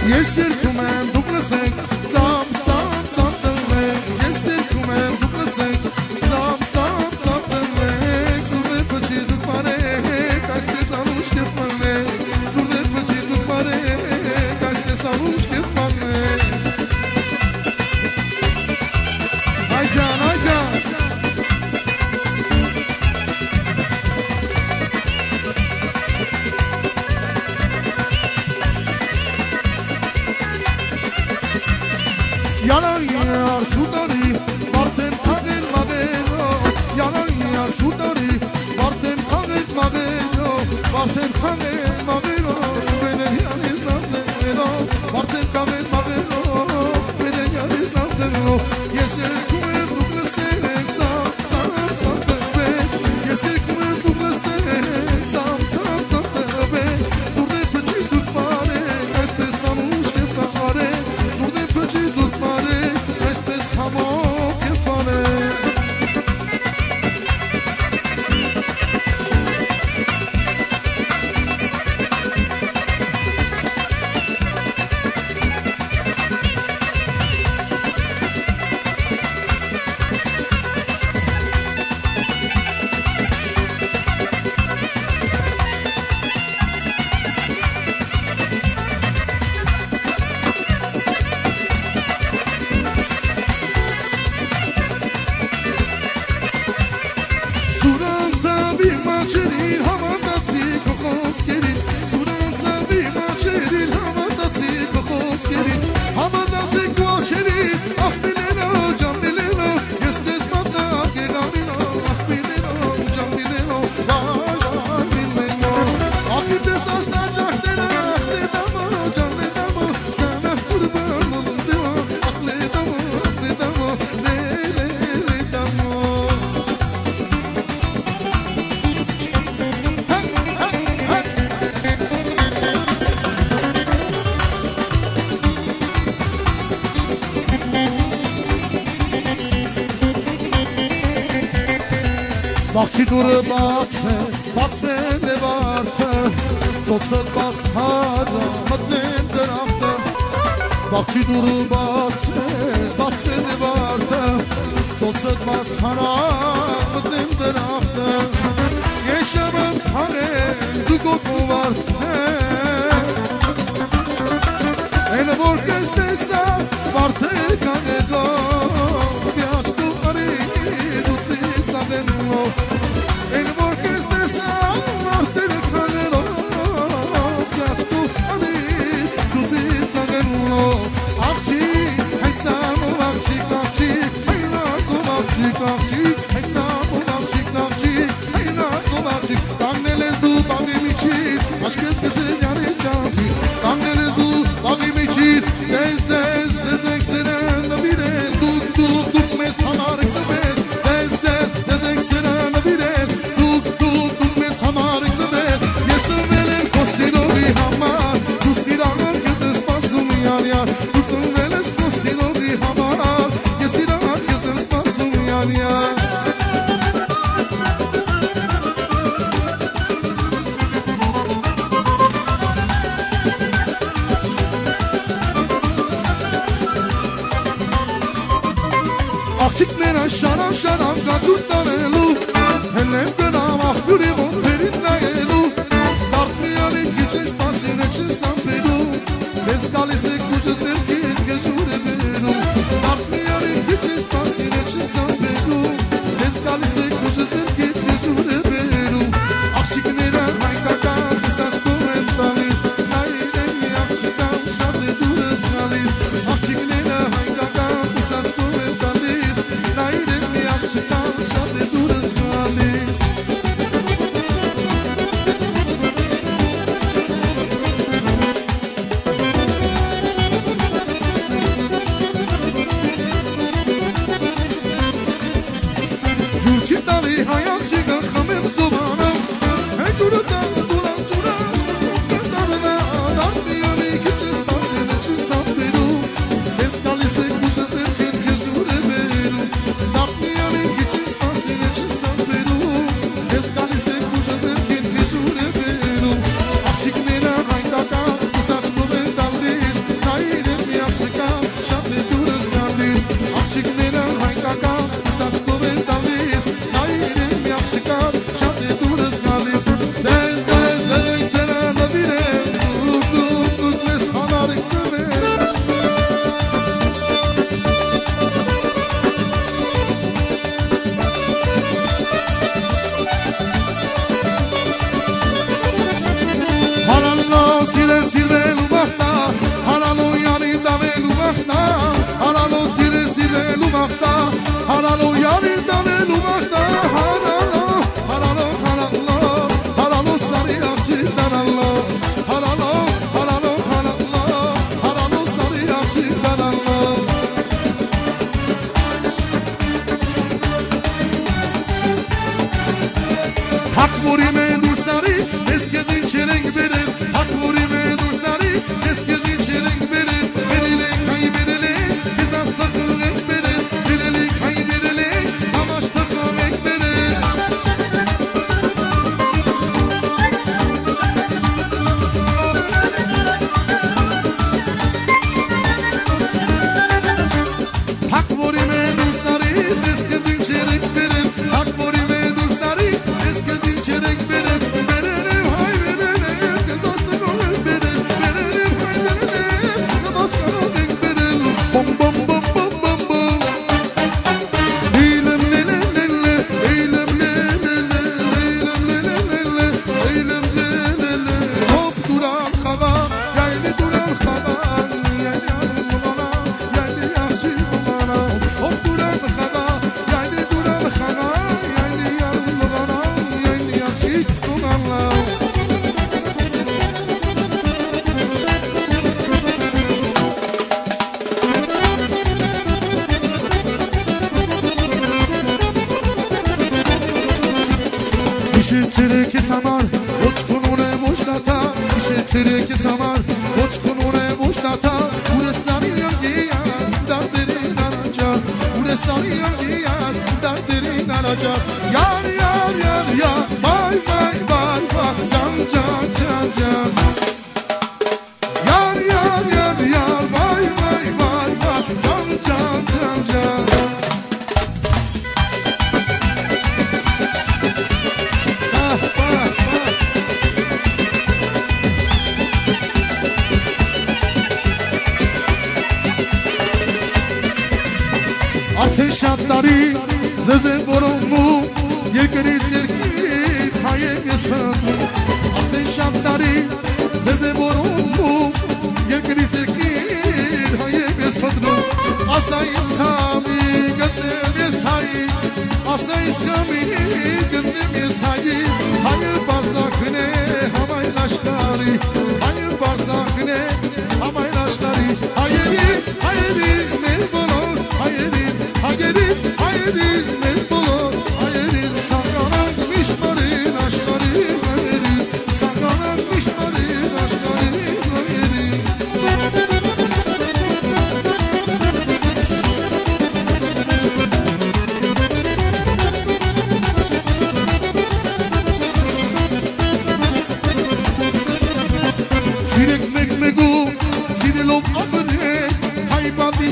Yesir kumen duklasek zam zam zam deme Yesir kumen duklasek zam zam zam deme Zurde păci duc mare ca este să nu știu fane Zurde păci duc mare ca este să nu știu fane Hai Can, hai Can Yalan yar şutari Vartem kaget mageno Yalan yar şutari Vartem kaget mageno Vartem kaget mageno Benim yaniz nazeno Vartem kaget mageno Benim yaniz nazeno Yeşil kumer duklasek Zam zam zam tebe Yeşil kumer duklasek Zam zam zam tebe Zurde pıcı dukmare Este sanuş kefare Zurde pıcı dukmare Espes hamo kefare Suranța bimacerii Hamadații cocoscherii Suranța bimacerii Hamadații cocoscherii Hamadații cocoscherii Ah bileno, can bileno Este smata che gamino Ah bileno, can bileno Vai bileno Ah de sta sta jahtena Ah le damo, can le damo Sana kurban olun demo Ah le damo, le damo Le damo Բաղջի դուրը բաց է դևարդը, ծոցըտ բաց հարը, մտնեմ դրախտը Բաղջի դուրը բաց է դևարդը, ծոցըտ բաց հարը, մտնեմ դրախտը Եշամըմ հանեմ դու գոքով արդեն Են որ կես տեսավ վարդը կանելով Պյաչ դու արի դու ծիծաղենով Են որ կես տեսավ վարդը կանելով Պյաչ դու արի դու ծիծաղենով Աղջի, հայցամով աղջիկ, աղջիկ, հայնակով աղջիկ, աղջիկ Հայցամով աղջիկ, աղջիկ, հայնակով աղջիկ Կանգնել ես դու բաղի միջիր, աշկես կզել յանի ճամպի Կանգնել ես դու բաղի միջիր, ձեզ եք սրան նվիրել Դուք մեզ համար եք ծվել Ձեզ եք սրան նվիրել Դուք մեզ համար եք ծվել Ես ծնվել եմ քո սիրովի համար Դու սիրահար քեզ եմ սպասում յալ-յալ Դու ծնվել ես քո սիրովի համար Ես սիրահար քեզ եմ սպասում յալ-յալ Աղջիկները շարան գաջուր տարելու Հեն եմ գնամ աղբյուրի ոտերին նայելու Դարդ միանի քիչ ես պասին է չես ամպերու Ես գալիս եք ուժը ձերքին գեժուր է վերում Դարդ միանի քիչ ես պասին է չես ամպերու Ես գալիս եք ուժը ձերքին գեժուր է վերում Աղջիկները հայկական կիսաչկով են տալիս Նայր եմ մի աղջիկան շատ է դուր ես գալիս Աղջիկները հայկական կիսաչկով են տալիս Նայր եմ մի աղջիկան շատ է դուր ես գալիս Ջուր չի samar Koç kunure boşnata Ure sarıyan giyan Derderin alacak Ure sarıyan giyan Derderin alacak Yar yar yar yar Bay bay bay bay Can can can can Yar yar yar yar Bay bay bay bay Can can can can Ateş atları zeze borunlu Yerkeri zirki hayem yespatu Ateş atları zeze borunlu Yerkeri zirki hayem yespatu Asayız kami gönlüm yeshayi Asayız kami gönlüm yeshayi Hayır barzakine hamay laşkari Hayır barzakine hamay laşkari Hayeri hayeri mevbolo hayeri Hayeri, hayeri, mevbolo, hayeri Sakanak mişmarin aşkari, hayeri Sakanak mişmarin aşkari, hayeri Sirek mekmegu, sirelov amre Haybadi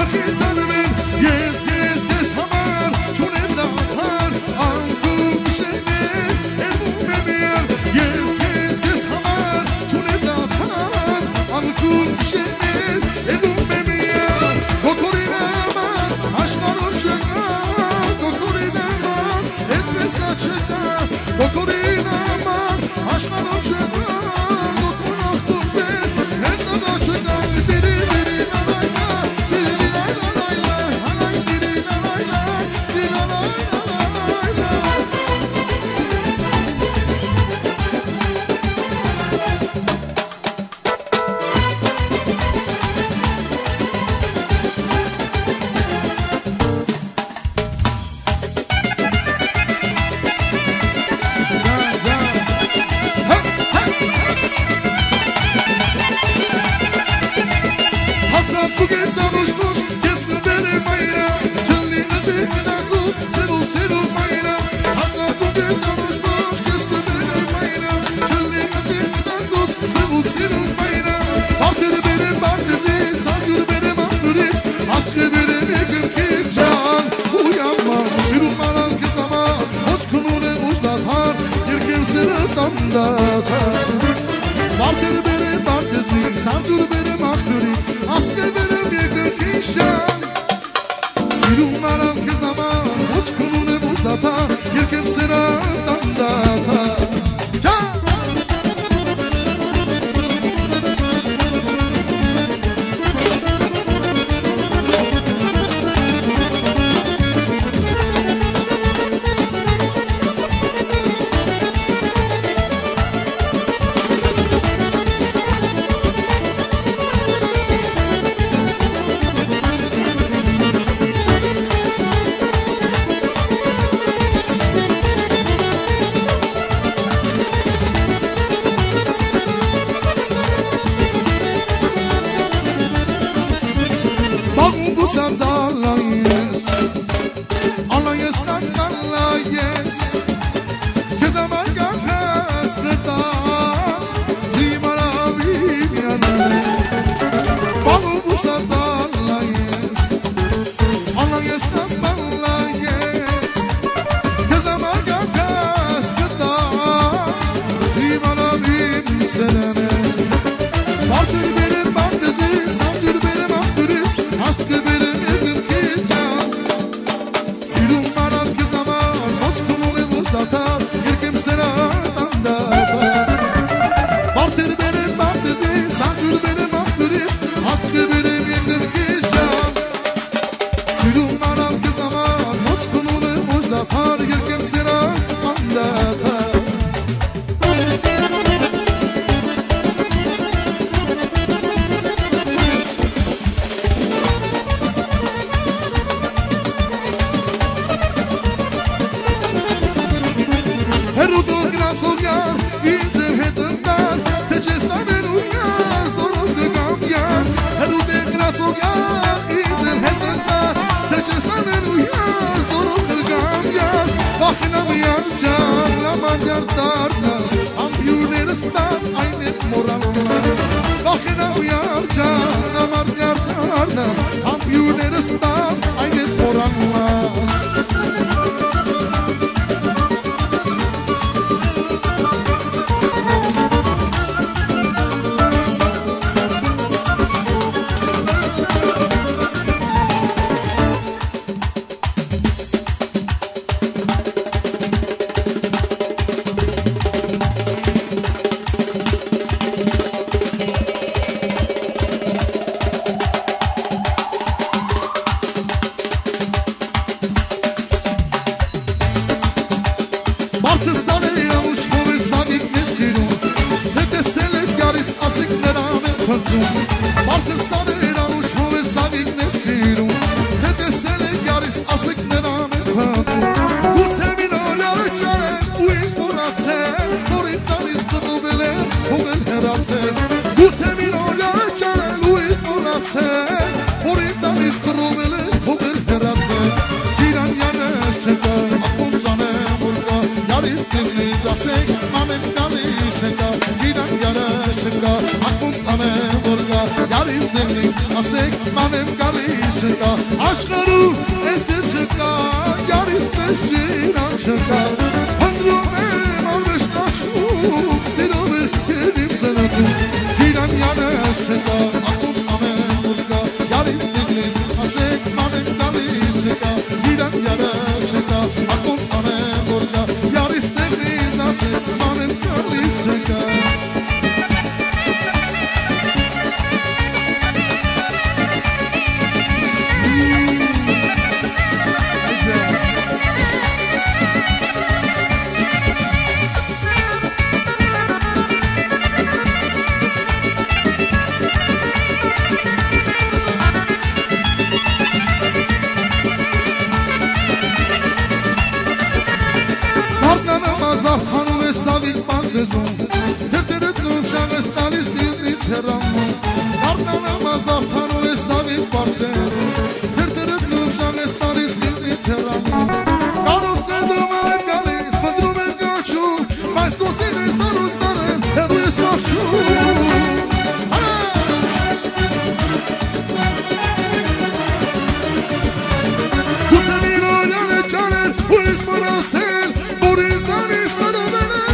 Asek manem kalishinga Աշխարհում ես չկա Յարիս պես ջինան չկա Հնդրում եմ անվեշտաշում Սիրով էր կեր իմ սննդում Ջիրան յանս չկա Ախոց ամեն որ կա Յարիս տիգրիս ասեք մանեն գալիս չկա Ջիրան յանս չկա Ախոց ամեն որ կա Յարիս տիգրիս ասեք մանեն գալիս չկա Թերթերդ նույն շաղ ես տալիս ինձ հեռանում Արդան ամազավ թանում ես ավիվ պարտեզում Թերթերդ նույն շաղ ես տալիս ինձ հեռանում Կարոս էդում եմ գալիս, պնդրում եմ գաչում Բայց կոսին ես արուստան եմ, հեռու ես կաղչում Գուցե մի լորյան է ճանել, ու ես մնացել Որ ինձ անիս նրովել է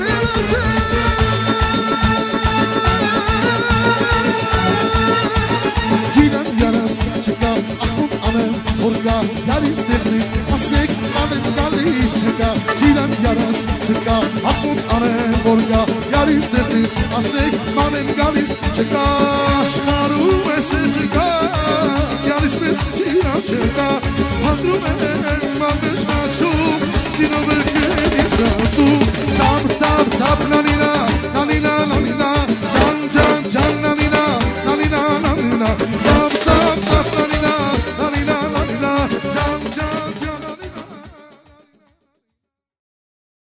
Յարիս տեղնից, ասեք անեն գալիս չկա Ջիրան յարս չկա, ախոնց անեն որ կա Յարիս տեղնից, ասեք անեն գալիս չկա Աշխարհում ես չկա, յարիս պես ջիրան չկա Հանդրում եմ անվեշտացում, սիրով էր կերից ատում Ծապ, ծապ, ծապ,